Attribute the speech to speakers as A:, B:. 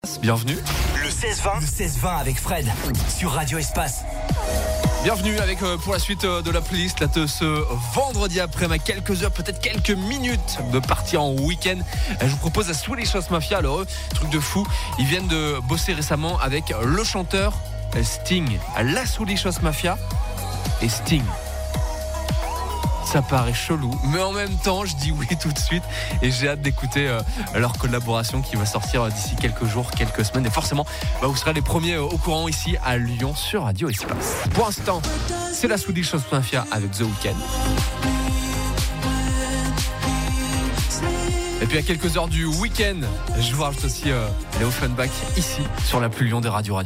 A: Bienvenue.
B: Le 16-20 avec Fred sur Radio Espace.
A: Bienvenue avec pour la suite de la playlist là, de ce vendredi après à quelques heures, peut-être quelques minutes de partir en week-end. Je vous propose la Swedish Mafia. Alors eux, truc de fou, ils viennent de bosser récemment avec le chanteur Sting. La Swedish Mafia et Sting. Ça paraît chelou, mais en même temps, je dis oui tout de suite et j'ai hâte d'écouter leur collaboration qui va sortir d'ici quelques jours, quelques semaines. Et forcément, vous serez les premiers au courant ici à Lyon sur Radio Espace. Pour l'instant, c'est la Swedish Mafia avec The Weeknd. Et puis à quelques heures du week-end, je vous rajoute aussi les Offenbach ici sur la plus Lyon des radios.